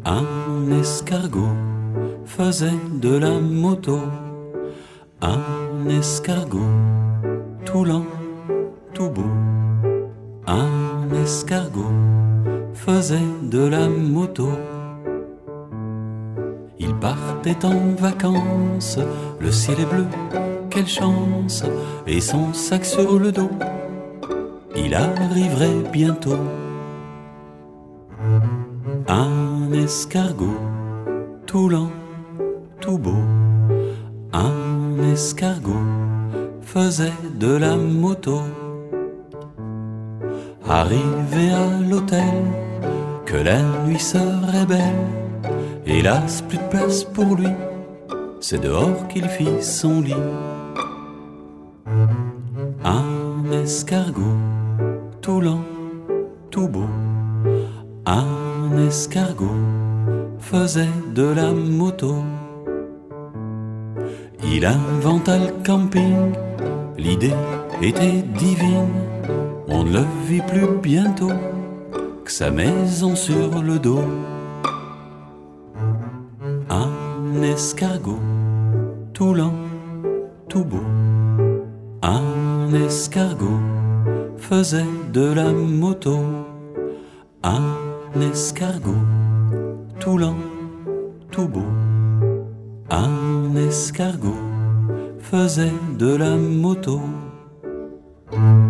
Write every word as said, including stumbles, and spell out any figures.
Un escargot faisait de la moto. Un escargot tout lent, tout beau. Un escargot faisait de la moto. Il partait en vacances, le ciel est bleu, quelle chance, et son sac sur le dos, il arriverait bientôt. Un escargot tout lent, tout beau. Un escargot faisait de la moto. Arrivé à l'hôtel, que la nuit serait belle, hélas plus de place pour lui, c'est dehors qu'il fit son lit. Un escargot tout lent, tout beau. Un escargot faisait de la moto. Il inventa le camping, l'idée était divine. On ne le vit plus bientôt que sa maison sur le dos. Un escargot tout lent, tout beau. Un escargot faisait de la moto. Un escargot tout lent, tout beau. Un escargot faisait de la moto.